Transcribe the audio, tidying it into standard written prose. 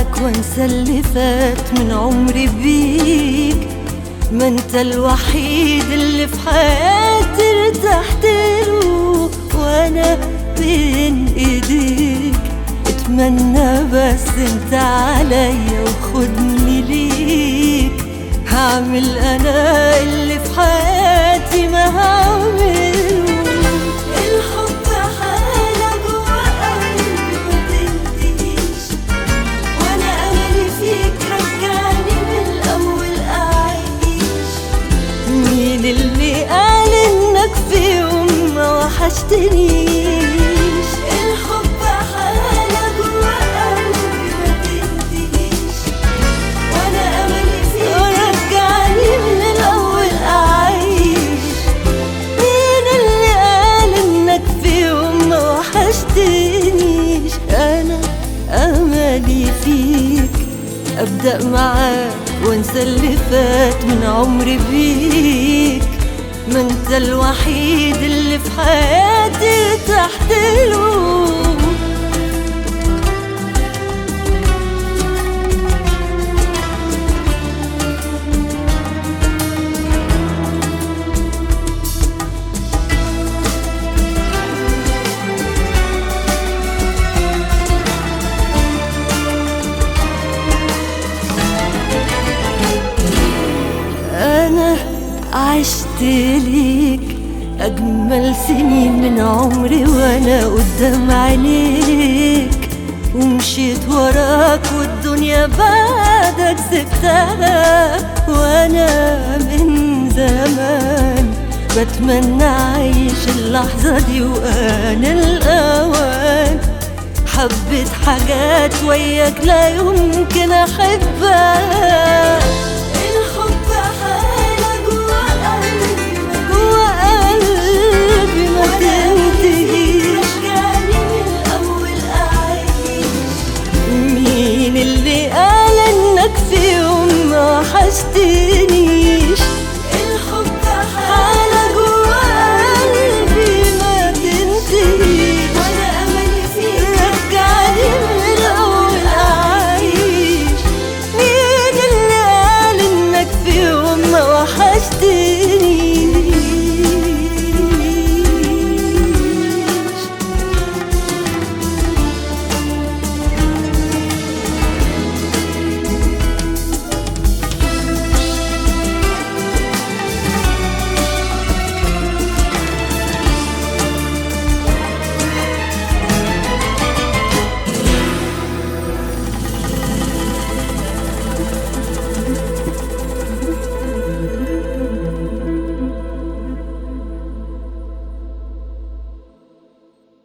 معاك وانسى اللي فات من عمري بيك. ما انت الوحيد اللي في حياتي ارتحت له، وانا بين ايديك اتمنى بس انت عليا وخدني ليك. هعمل انا اللي في حياتي ما هعمله. الحب حالة جوا قلبي ما تنتهيش، وانا املي فيك رجعني من الاول اعيش. مين اللي قال انك في يوم ما وحشتنيش؟ الحب حالة جوا قلبي ما تنتهيش، وانا املي فيك رجعني من الاول اعيش. مين اللي قال انك في يوم ما وحشتنيش؟ انا املي فيك ابدأ معاك وانسى اللي فات من عمري بيك. ما انت الوحيد اللي في حياتي ارتحت له. أنا عشت ليك أجمل سنين من عمري وأنا قدام عينيك، ومشيت وراك والدنيا بعدك سبتها. وأنا من زمان بتمنى أعيش اللحظة دي وآن الأوان. حبيت حاجات وياك لا يمكن أحبها.